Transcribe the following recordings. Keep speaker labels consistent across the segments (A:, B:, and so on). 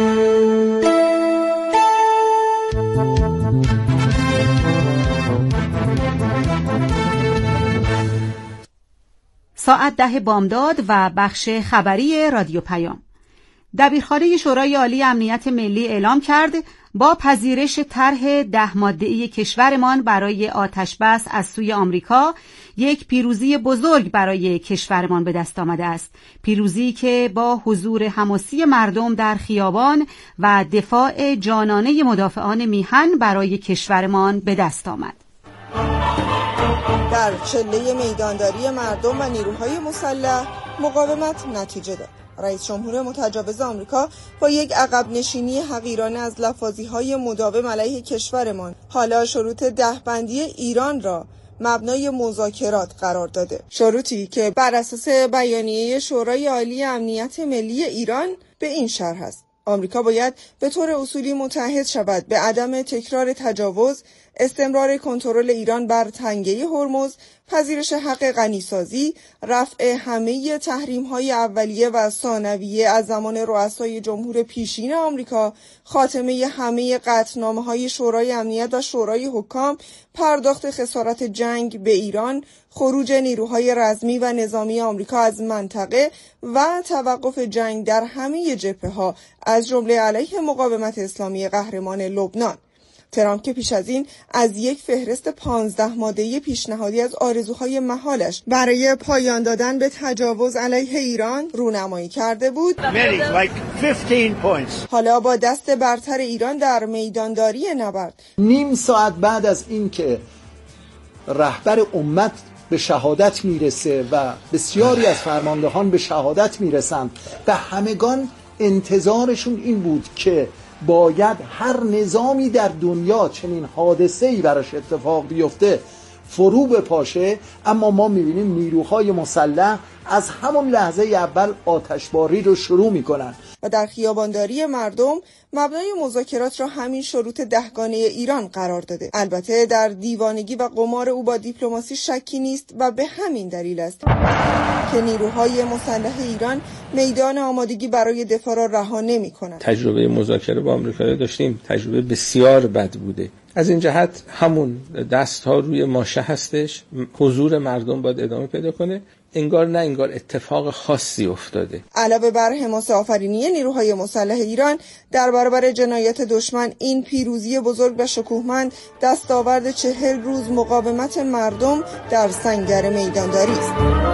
A: ساعت 10 بامداد و بخش خبری رادیو پیام. دبیرخانه شورای عالی امنیت ملی اعلام کرد با پذیرش طرح 10 ماده‌ای کشورمان برای آتشبس از سوی آمریکا یک پیروزی بزرگ برای کشورمان به دست آمده است. پیروزی که با حضور حماسی مردم در خیابان و دفاع جانانه مدافعان میهن برای کشورمان به دست آمد.
B: در چله میدانداری مردم و نیروهای مسلح مقاومت نتیجه داد. رئیس جمهور متجاوز آمریکا با یک عقب نشینی حقیرانه از لفاظی‌های مداوم علیه کشورمان حالا شروط 10 بندی ایران را مبنای مذاکرات قرار داده. شروطی که بر اساس بیانیه شورای عالی امنیت ملی ایران به این شرح است: آمریکا باید به طور اصولی متعهد شود به عدم تکرار تجاوز، استمرار کنترل ایران بر تنگه هرمز، پذیرش حق غنیسازی، رفع همه تحریم‌های اولیه و ثانویه از زمان رؤسای جمهور پیشین آمریکا، خاتمه همه قطعنامه‌های شورای امنیت و شورای حکام، پرداخت خسارات جنگ به ایران، خروج نیروهای رزمی و نظامی آمریکا از منطقه و توقف جنگ در همه جبهه‌ها از جمله علیه مقاومت اسلامی قهرمان لبنان. ترامپ که پیش از این از یک فهرست 15 ماده‌ای پیشنهادی از آرزوهای محالش برای پایان دادن به تجاوز علیه ایران رونمایی کرده بود، حالا با دست برتر ایران در میدانداری نبرد،
C: نیم ساعت بعد از این که رهبر امت به شهادت میرسه و بسیاری از فرماندهان به شهادت میرسند و همگان انتظارشون این بود که باید هر نظامی در دنیا چنین حادثه‌ای براش اتفاق بیفته فرو بپاشه، اما ما می‌بینیم نیروهای مسلح از همون لحظه اول آتشباری رو شروع می‌کنن
B: و در خیابانداری مردم مبنای مذاکرات را همین شروط 10گانه ایران قرار داده. البته در دیوانگی و قمار او با دیپلماسی شکی نیست و به همین دلیل است که نیروهای مسلح ایران میدان آمادگی برای دفاع را رها نمی‌کنند.
D: تجربه مذاکره با آمریکا داشتیم، تجربه بسیار بد بوده. از این جهت همون دست‌ها روی ماشه هستش، حضور مردم باید ادامه پیدا کنه. انگار نه انگار اتفاق خاصی افتاده.
B: علاوه بر حماسه آفرینی نیروهای مسلح ایران در برابر جنایات دشمن، این پیروزی بزرگ و شکوهمند دستاورد 40 روز مقاومت مردم در سنگر میدانداری است.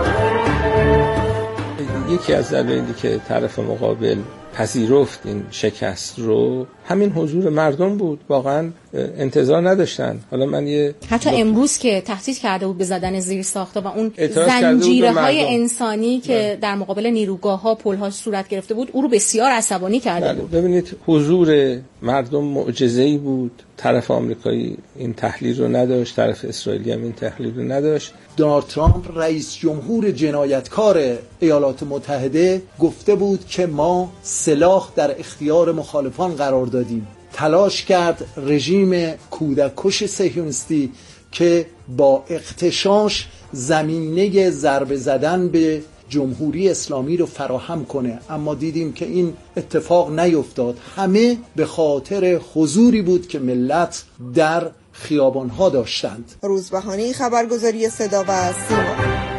D: یکی از دلایلی که طرف مقابل پذیرفت این شکست رو همین حضور مردم بود. واقعا انتظار نداشتن. حالا من
E: حتی امروز که تهدید کرده بود به زدن زیر ساخته و اون زنجیرهای انسانی که در مقابل نیروگاه‌ها پل‌ها صورت گرفته بود، او رو بسیار عصبانی کرده بود.
D: ببینید حضور مردم معجزه‌ای بود. طرف آمریکایی این تحلیل رو نداشت، طرف اسرائیلی هم این تحلیل رو نداشت.
C: دونالد ترامپ رئیس جمهور جنایتکار ایالات متحده گفته بود که ما سلاح در اختیار مخالفان قرار دادیم. تلاش کرد رژیم کودککش صهیونیستی که با اغتشاش زمینه ضربه زدن به جمهوری اسلامی رو فراهم کنه، اما دیدیم که این اتفاق نیفتاد. همه به خاطر حضوری بود که ملت در خیابان‌ها داشتند.
B: روزبهانی، خبرگزاری صدا و سیما.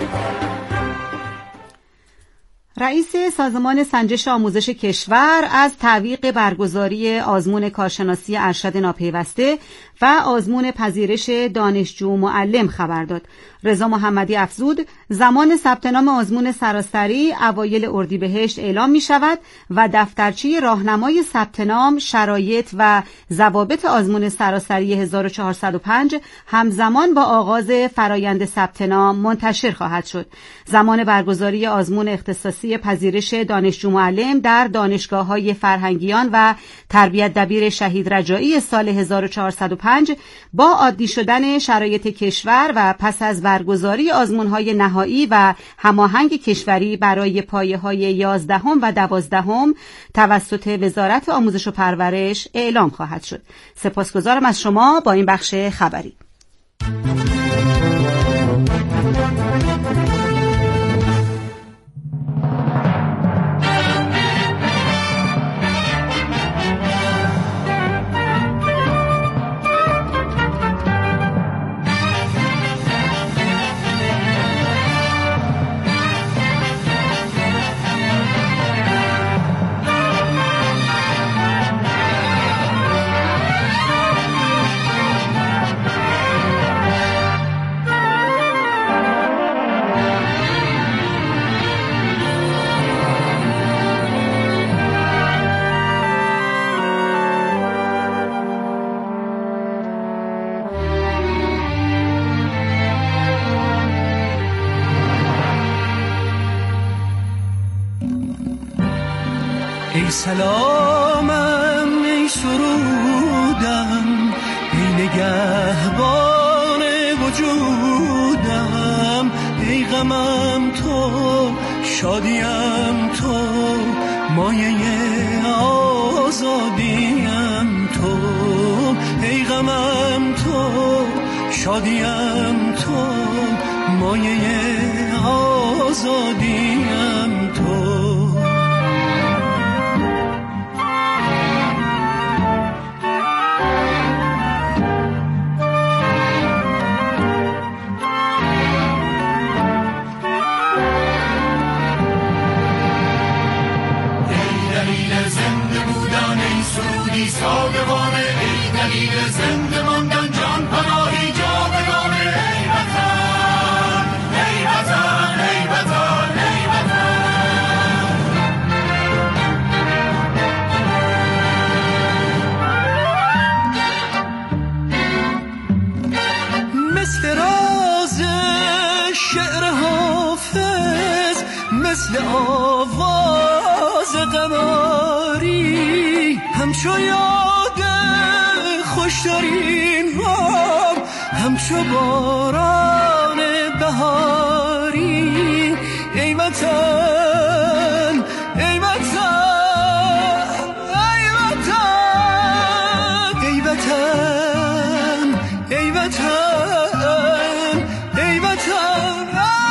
A: رئیس سازمان سنجش آموزش کشور از تعویق برگزاری آزمون کارشناسی ارشد ناپیوسته و آزمون پذیرش دانشجو معلم خبر داد. رضا محمدی افزود زمان ثبت نام آزمون سراسری اوایل اردیبهشت اعلام می شود و دفترچه راهنمای ثبت نام، شرایط و ضوابط آزمون سراسری 1405 همزمان با آغاز فرایند ثبت نام منتشر خواهد شد. زمان برگزاری آزمون اختصاصی پذیرش دانشجو معلم در دانشگاه‌های فرهنگیان و تربیت دبیر شهید رجایی سال 1405 با عادی شدن شرایط کشور و پس از برگزاری آزمون‌های نهایی و هماهنگ کشوری برای پایه‌های 11 و 12 توسط وزارت آموزش و پرورش اعلام خواهد شد. سپاسگزارم از شما با این بخش خبری.
F: سلامم ای سرودم ای نگهبان وجودم ای غمم تو شادیم تو مایه آزادیم تو ای غمم تو شادیم تو مایه آزادیم تو
G: صادقانه ای دلیل زنده ماندن جان پناهی جاودانه ای وطن ای وطن ای وطن ای
F: وطن مثل راز شعر حافظ مثل آواز قماری همچو یاد خوشدارین هم همچو باران بهاری ای وطن ای وطن ای وطن ای وطن ای وطن ای وطن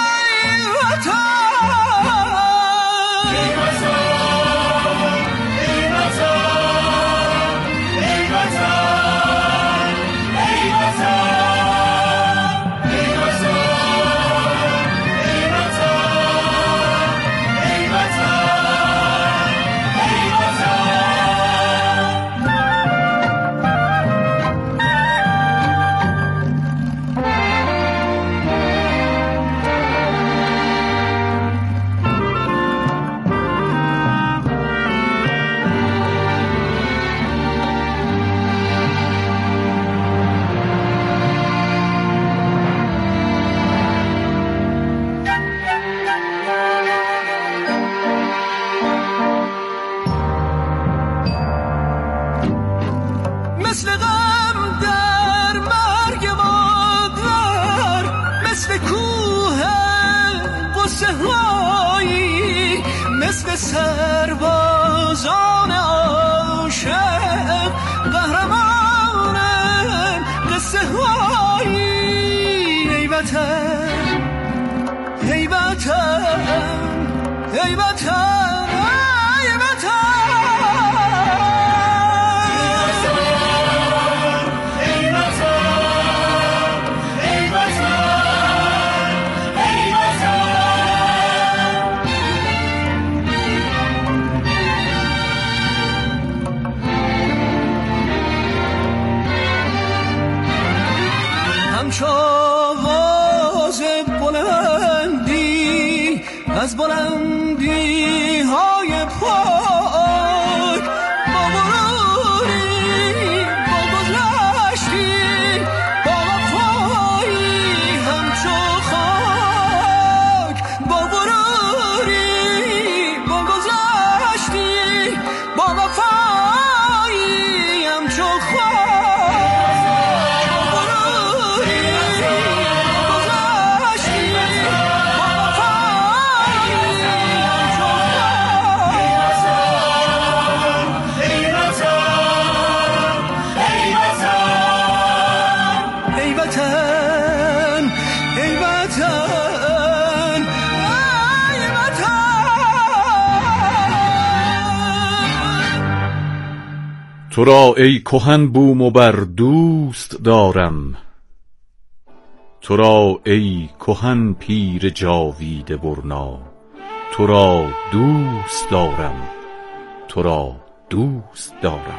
F: سربازان عاشق قهرمان قصه هایی ای وطن ای وطن ای وطن ای وطن آواز بلندی از بلندی های پاک با غروری با گذشتی با وفایی همچو خاک با غروری با گذشتی با وفایی همچو خاک
H: تو را ای کهن بوم و بر دوست دارم، تو را ای کهن پیر جاوید برنا، تو را دوست دارم، تو را دوست دارم.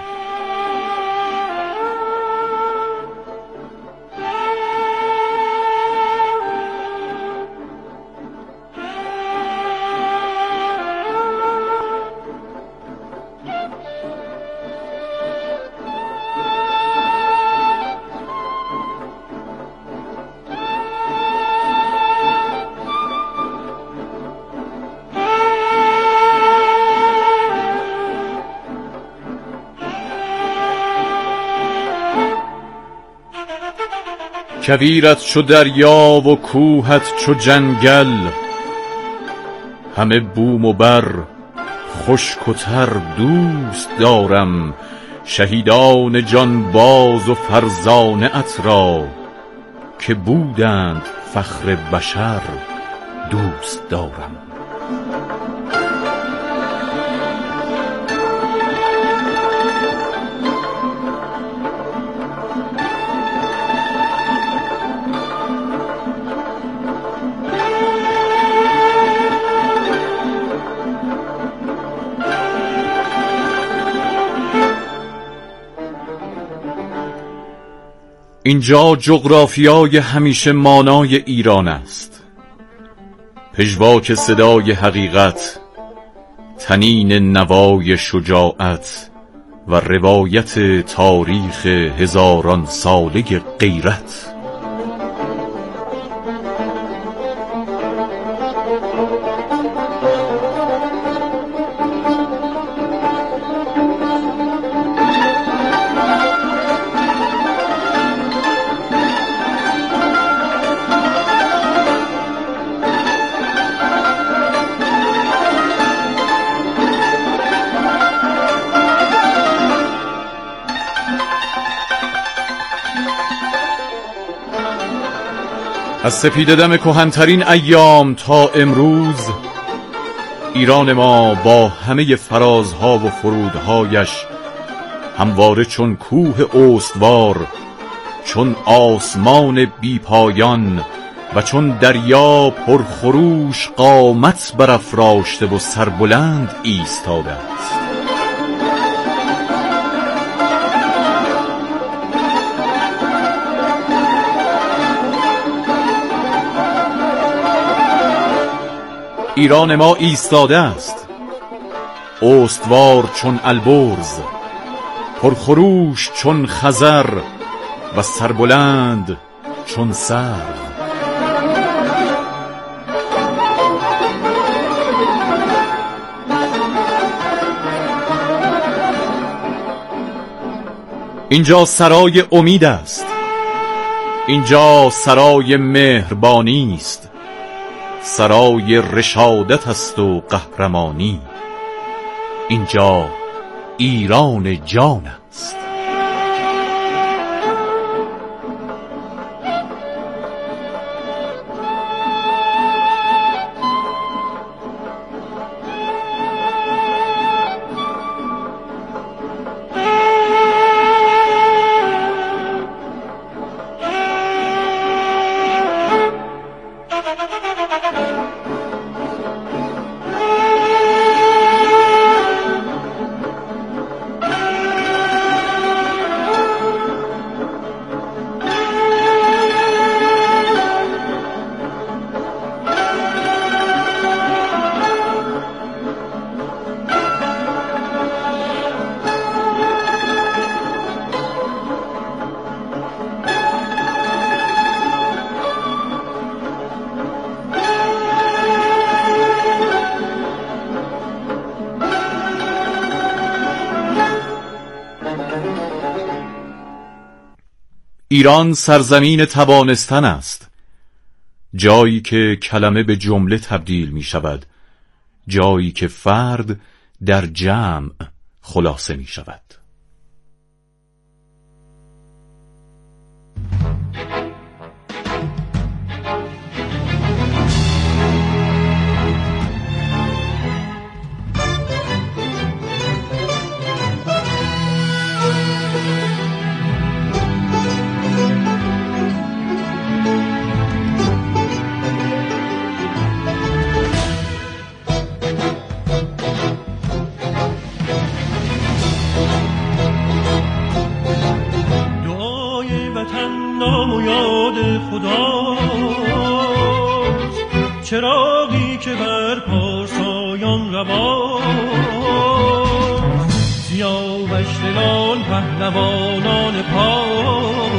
H: کویرت چو دریا و کوهت چو جنگل، همه بوم و بر خشک و تر دوست دارم. شهیدان جانباز و فرزانه ات را، که بودند فخر بشر دوست دارم. اینجا جغرافیای همیشه مانای ایران است. پژواک صدای حقیقت، تنین نوای شجاعت و روایت تاریخ هزاران ساله غیرت. از سپیددم کهن‌ترین ایام تا امروز، ایران ما با همه فرازها و فرودهایش همواره چون کوه استوار، چون آسمان بیپایان و چون دریا پرخروش قامت برافراشته و سربلند ایستاده است. ایران ما ایستاده است، استوار چون البرز، پرخروش چون خزر و سربلند چون سرو. اینجا سرای امید است، اینجا سرای مهربانی است، سرای رشادت است و قهرمانی. اینجا ایران جان است. ایران سرزمین توانستن است، جایی که کلمه به جمله تبدیل می شود، جایی که فرد در جمع خلاصه می شود.
F: چراغی که بر پارسایان رواست، سیاوش دلان پهلوانان پاک،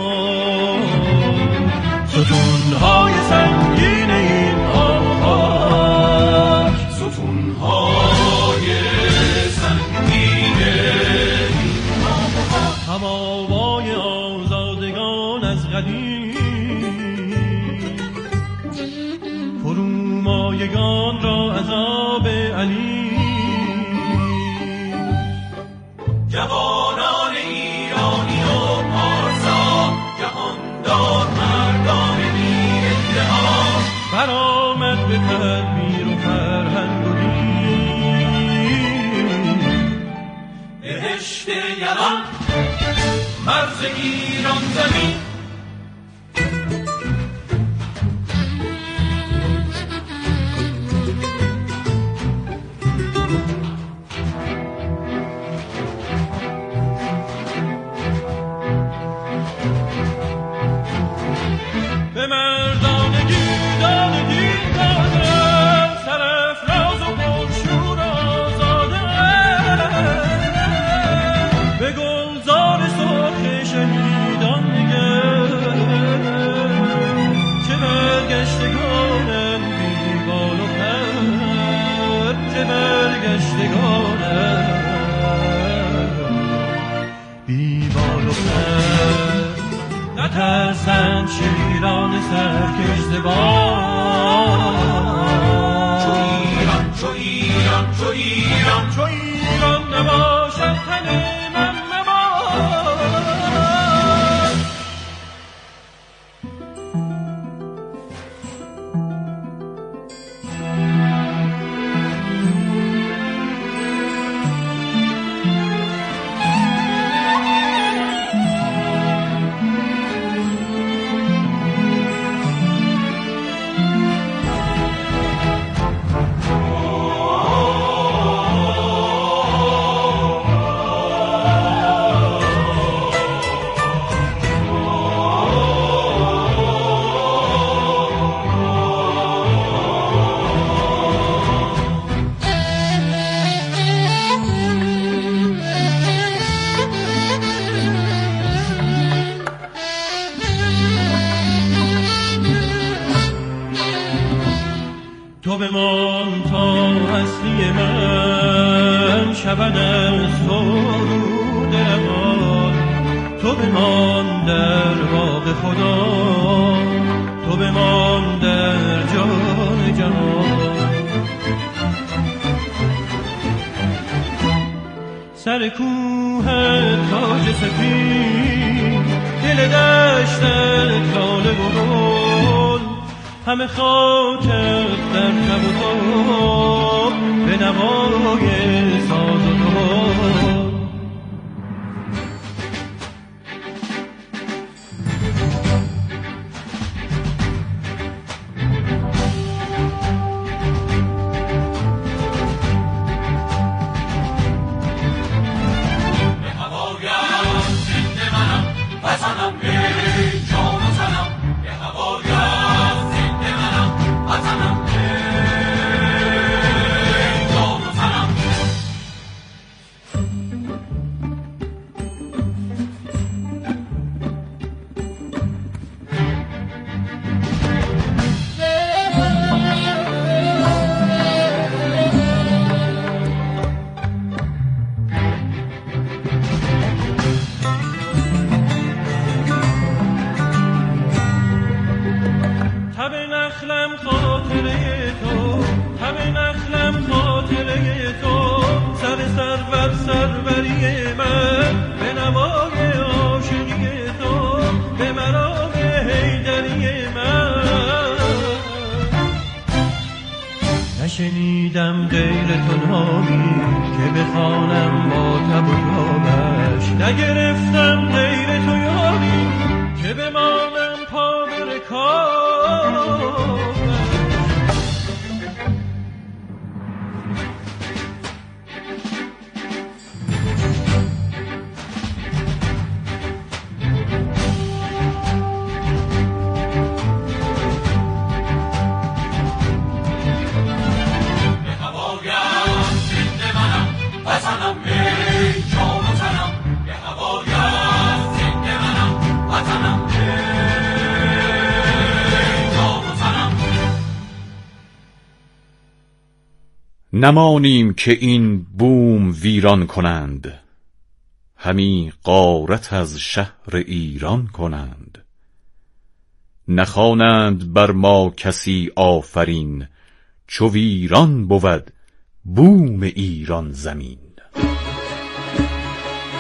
F: ستونهای سنگین این آهنگ، ستونهای سنگین این آهنگ، هم آوای آزادگان از قدیم جوانان ایرانی و پارسا، جهاندار مردان بی ادعا، برآمد به تدبیر و فرهنگ و دین. بهشت یلان مرز ایران زمین، نترسند شیران سرکش زبان. چو ایران، چو ایران، چو ایران، چو ایران نباشد تن من مباد. تو بمان تا هستی من شود از فرود روان. تو بمان در باغ خدا، تو بمان در جان جهان. سر کوه تاج سفید، دل دشت لاله و گل، همه خاطر در تب و تاب به نوای ساز و دهل.
G: به هوایم زنده منم، وطنم به جان و تنم. به هوایم زنده منم، وطنم به جان و تنم.
F: تب نخلم خاطره تو، تب نخلم خاطره تو، سر سرور سروری من، به نوای عاشقی تو، به مرام حیدری من. نشنیدم غیر تو نامی که بخوانم با تب و تابش، نگرفتم غیر تو یاری که بمانم پا به رکابش.
H: نمانیم که این بوم ویران کنند، همی غارت از شهر ایران کنند. نخوانند بر ما کسی آفرین، چو ویران بود بوم ایران زمین.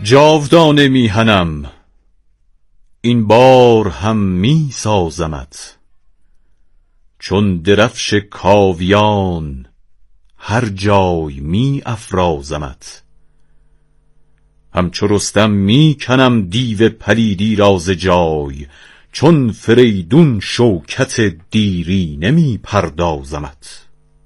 H: جاودانه میهنم، این بار هم می سازمت. چون درفش کاویان هر جای می افرازمت. همچو رستم می کنم دیو پلیدی را ز جای. چون فریدون شوکت دیرینه می پردازمت.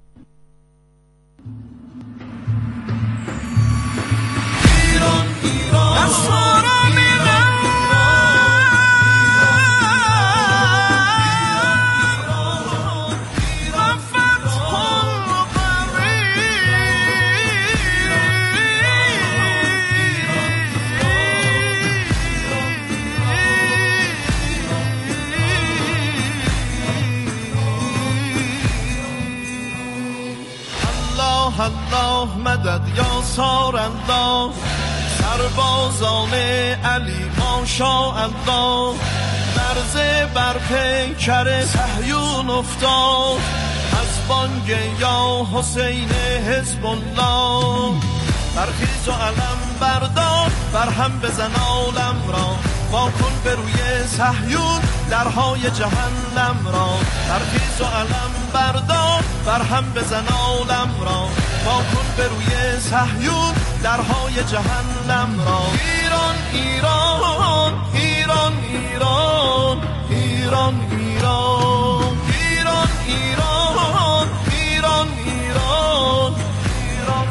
F: الله مدد یا سارالله، سربازان علی ماشاءالله. لرزه بر پیکر صهیون افتاد، از بانگ یا حسین حزب الله. برخیز و علم بردار، برهم بزن عالم را. واکن به روی صهیون درهای جهنم را. برخیز و علم بردار، برهم بزن عالم را. واکن به روی صهیون درهای جهنم را. ایران ایران ایران ایران ایران ایران ایران ایران ایران ایران ایران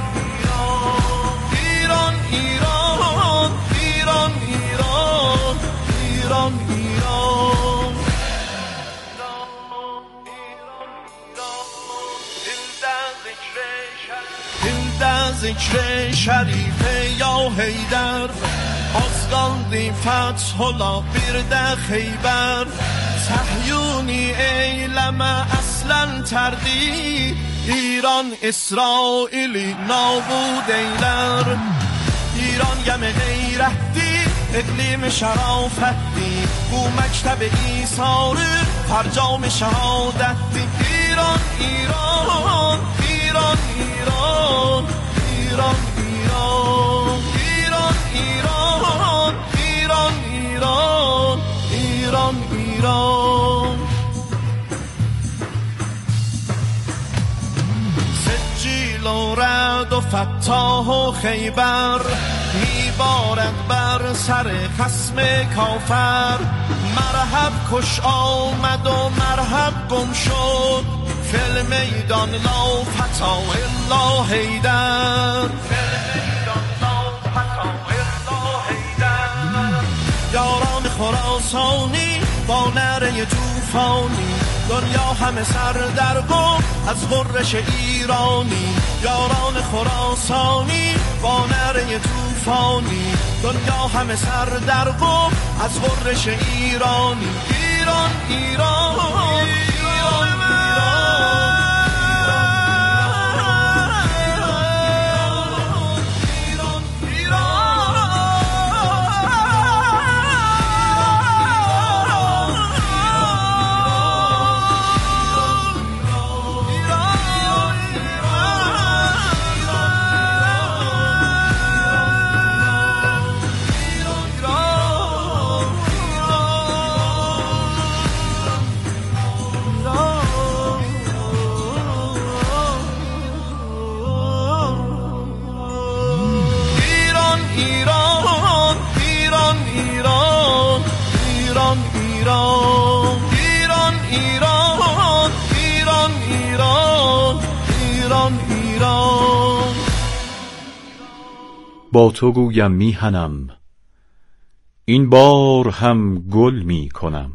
F: ایران ایران ایران ایران ایران ایران. دل ذکر شریف یا حیدر، آزگاندی فتح الله بیرده خیبر. صهیونی ایلمه اصلا تردی، ایران اسرائیلی نابود ایلر. ایران یم غیرتی اقلیم شرافتی، بو مکتب ایثاری فرجام شهادتی. ایران ایران ایران ایران ایران ایران ایران ایران ایران ایران ایران. سجیل و رعد و فتاح و خیبر، میبارد بر سر خصم کافر. مرحب کش آمد و مرحب گم شد، فل میدان لا فتا الا حیدر. یاران خراسانی با نره توفانی، دنیا همه سر در گم از غرش ایرانی. یاران خراسانی با نره توفانی، دنیا همه سر در گم از غرش ایرانی. ایران ایران ایران
H: با تو گویم میهنم، این بار هم گل می کنم.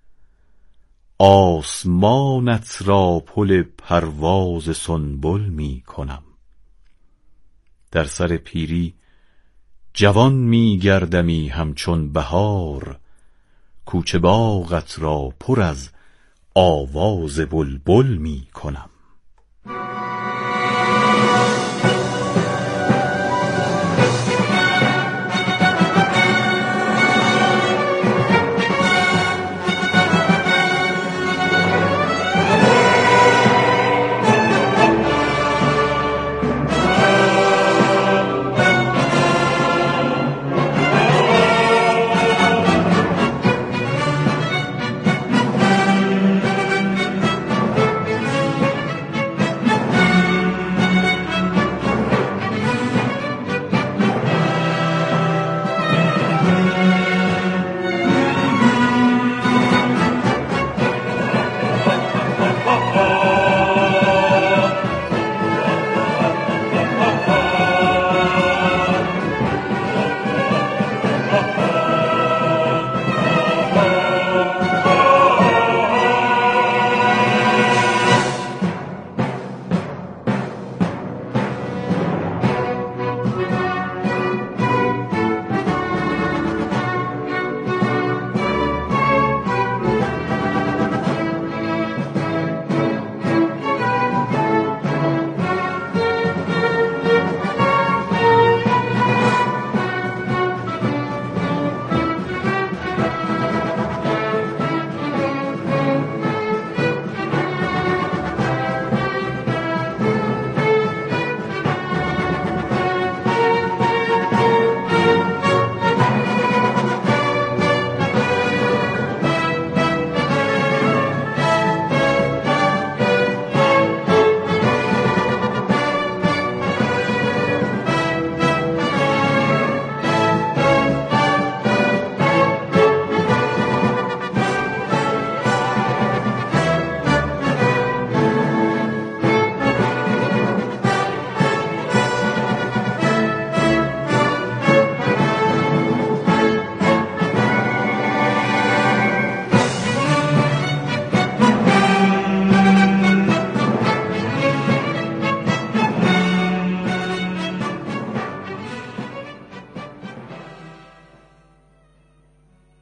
H: آسمانت را پل پرواز سنبل می کنم. در سر پیری جوان می گردمی همچون بهار. کوچه باغت را پر از آواز بلبل می کنم.